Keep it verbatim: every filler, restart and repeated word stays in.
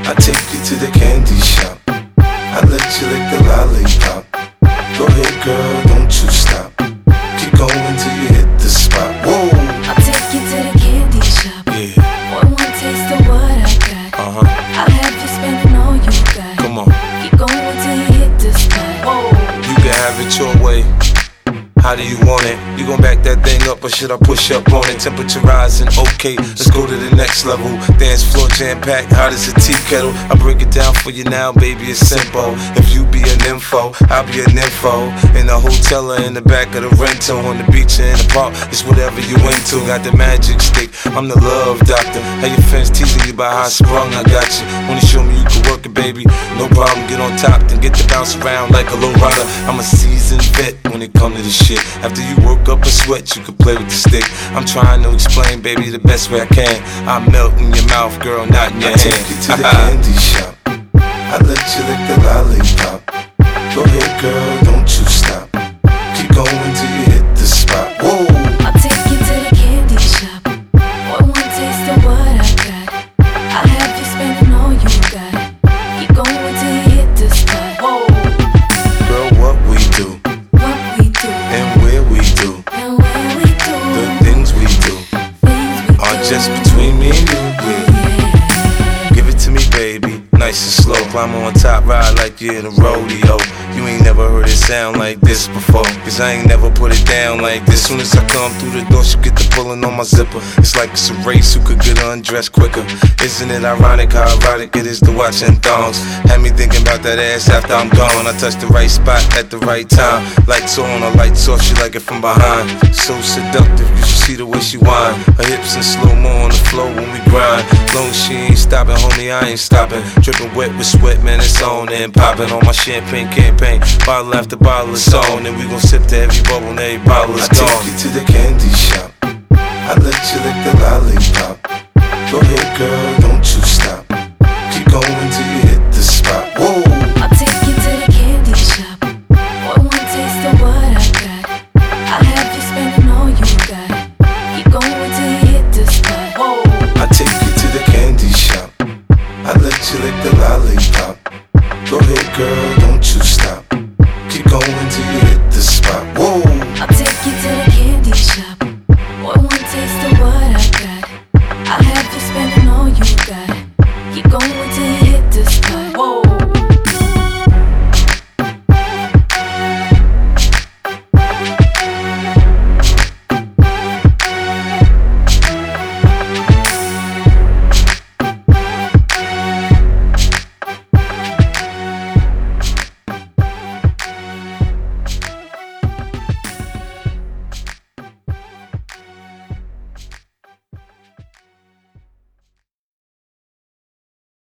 I take you to the candy shop. I let you lick the lollipop. Go ahead, girl, don't you stop. Keep going till you hit the spot. Whoa. I'll take you to the candy shop. Yeah. One more taste of what I got. Uh huh. I'll have you spending all you got. Come on. Keep going till you hit the spot. Whoa. You can have it your way. How do you want it? You gon' back that thing up or should I push up on it? Temperature rising, okay, let's go to the next level. Dance floor jam-packed, hot as a tea kettle. I break it down for you now, baby, it's simple. If you be an info, I'll be an info. In the hotel or in the back of the rental, on the beach or in the park, it's whatever you into. Got the magic stick, I'm the love doctor. How your fans teasing you about how I sprung, I got you. Wanna show me you can work it, baby? No problem, get on top, then get to bounce around like a low rider. I'm a seasoned vet when it comes to this shit. After you work up a sweat, you can play with the stick. I'm trying to explain, baby, the best way I can. I melt in your mouth, girl, not in your hand. I take you to the candy shop. I let you lick the lollipop. Go ahead, girl, don't you stop. Keep going till you hit the spot. Whoa. I'll take you to the candy shop. One more taste of what I got. I'll have you spending all you got. Keep going till you hit the spot. Whoa. Girl, what we do What we do and where we do, and where we do the things we do things we are do. just between me and you. Yeah. Give it to me, baby, nice and slow. Climb on top, ride like you're in a rodeo. You ain't never heard it sound like this before, cause I ain't never put it down like this. Soon as I come through the door, she get the pulling on my zipper. It's like it's a race, who could get undressed quicker. Isn't it ironic how erotic it is to watching thongs? Had me thinking about that ass after I'm gone. I touch the right spot at the right time. Lights on or lights off, she like it from behind. So seductive, you should see the way she whine. Her hips in slow-mo on the floor when we grind. Long as she ain't stopping, homie, I ain't stopping. Dripping wet with sweat, man, it's on and popping on my champagne campaign. Bottle after bottle is on, and we gon' sip to every bubble and every bottle is gone. I take you to the candy shop. I let you lick the lollipop. Go ahead, girl, don't you stop. Keep going till you hit the spot. Whoa. I'll take you to the candy shop. One more taste of what I got. I'll have you spending all you got. Keep going till you hit the spot. Whoa. I take you to the candy shop. I let you lick the